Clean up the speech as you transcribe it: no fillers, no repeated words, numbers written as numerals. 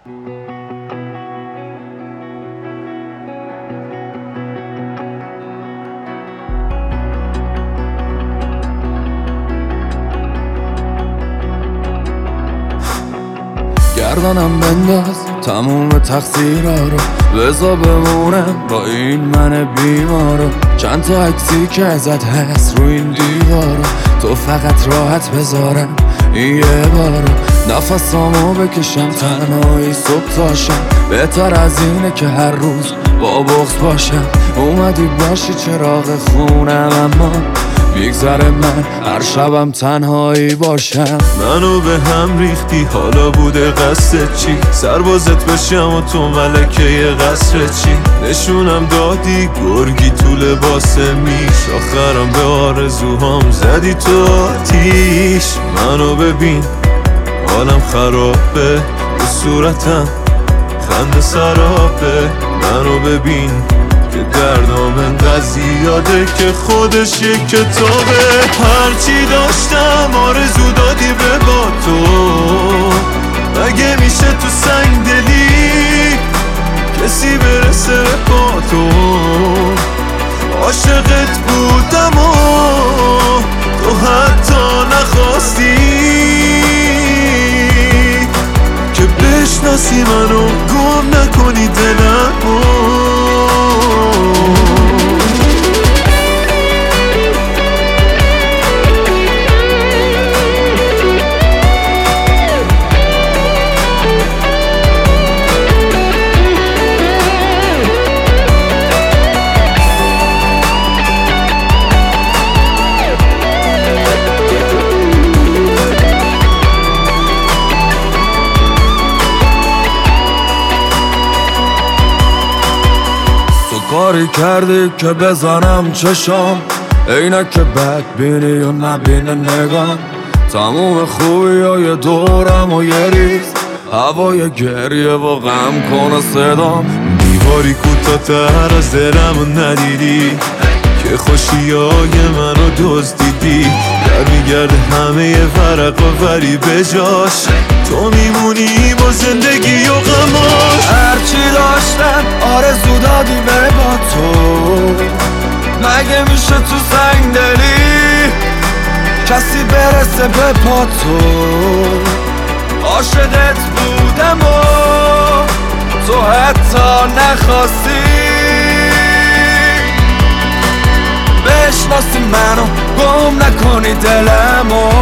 گردنم بنداز تموم تقصیرها رو، بذار بمونم با این من بیمارو. چند تا عکسی که ازت هست رو این دیوارو، تو فقط راحت بذارم این یه بارو. نفسامو بکشم تنهایی صبح تاشم، بهتر از اینه که هر روز با بغض باشم. اومدی باشی چراغ خونم اما بیگذره من هر شبم تنهایی باشم. منو به هم ریختی حالا بوده قصد چی؟ سربازت بشم و تو ملکه قصر چی؟ نشونم دادی گرگی تو لباس میش، آخرم به آرزوهام زدی تو آتیش. منو ببین حالم خرابه، به صورتم خنده سرابه. منو ببین که دردام انقدر زیاده که خودش یک کتابه. هرچی داشتم آرزو دادی به با تو، مگه میشه تو سنگ دلی کسی برسه با تو؟ عاشقت بودم و تو حتی نخواستی که بشناسی منو، گم نکنی دلمو. کاری کردی که بزنم چشام، عینک بدبینی و نبینه نگام. تموم خوبی های دورم و یه ریز هوای گریه و غم کنه صدام. دیواری کوتاه‌تر از دلمو ندیدی که خوشیای منو دزدیدی. در میگرده همه ورقا ولی بجاش تو میمونی با زندگی و غماش. هرچی داشتم آرزو دادی به با تو، مگه میشه تو سنگ دلی کسی برسه به پا تو؟ عاشقت بودم و تو حتی نخواستی بشناسی منو، گم نکنی دلمو.